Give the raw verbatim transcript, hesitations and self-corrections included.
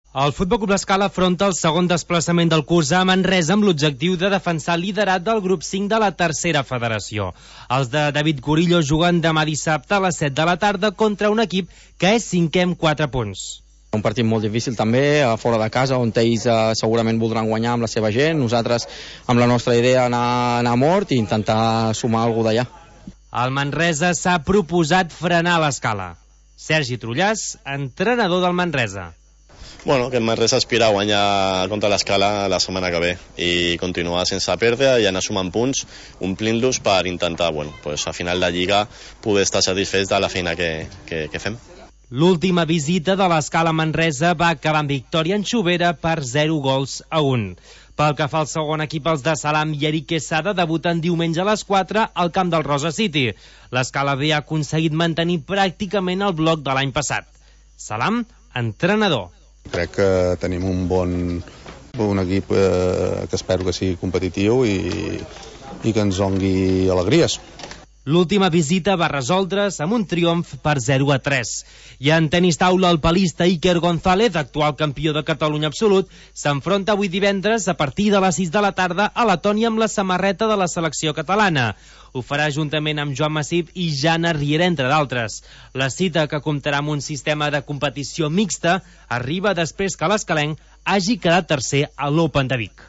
El Futbol Club L'Escala afronta el segon desplaçament del curs a Manresa amb l'objectiu de defensar el liderat del grup cinc de la tercera federació. Els de David Curillo juguen demà dissabte a les set de la tarda contra un equip que és cinquè amb quatre punts. Un partit molt difícil també, a fora de casa, on ells eh, segurament voldran guanyar amb la seva gent. Nosaltres, amb la nostra idea, anar, anar a mort i intentar sumar alguna d'allà. El Manresa s'ha proposat frenar l'Escala. Sergi Trullàs, entrenador del Manresa. Bueno, que el Manresa aspira a guanyar contra l'Escala la setmana que ve i continuar sense perdre i anar sumant punts, omplint-los per intentar, bueno, pues a final de Lliga poder estar satisfets de la feina que, que, que fem. L'última visita de l'Escala Manresa va acabar amb victòria en Xovera per zero gols a un. Pel que fa al segon equip, els de Salam i Eric Quesada debuten diumenge a les quatre al camp del Rosa City. L'Escala B ha aconseguit mantenir pràcticament el bloc de l'any passat. Salam, entrenador. Crec que tenim un bon un equip eh, que espero que sigui competitiu i, i que ens dongui alegries. L'última visita va resoldre's amb un triomf per zero a tres. I en tenis taula, el palista Iker González, actual campió de Catalunya absolut, s'enfronta avui divendres a partir de les sis de la tarda a Letònia amb la samarreta de la selecció catalana. Ho farà juntament amb Joan Massip i Jana Riera, entre d'altres. La cita, que comptarà amb un sistema de competició mixta, arriba després que l'escalenc hagi quedat tercer a l'Open de Vic.